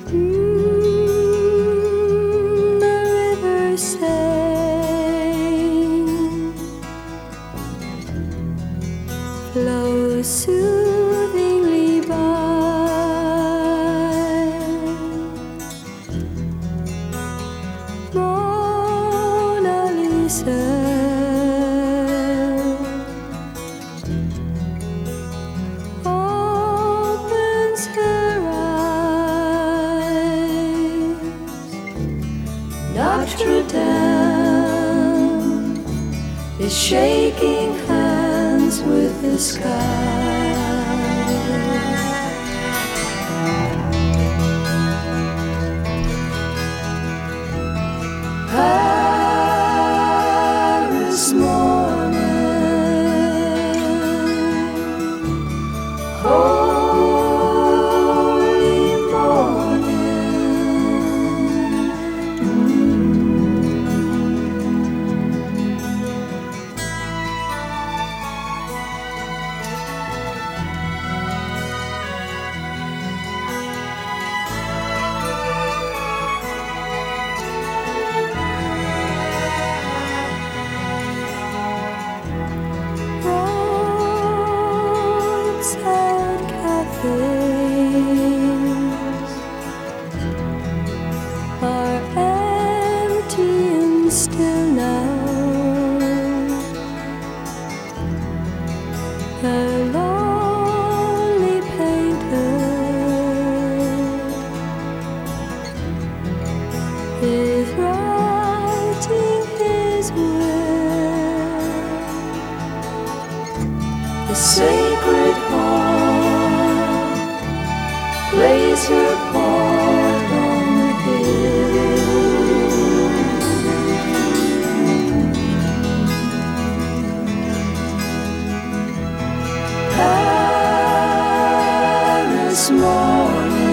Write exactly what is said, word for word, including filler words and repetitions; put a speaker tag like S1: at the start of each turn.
S1: Mm, the river sang, flows soothingly by. Mona Lisa opens her eyes. Notre Dame is shaking hands with the sky. Paris morning, holy morning. Roadside cafes are empty and still now. A lonely painter is writing his will. The sacred heart plays her part on the hill. Paris morning.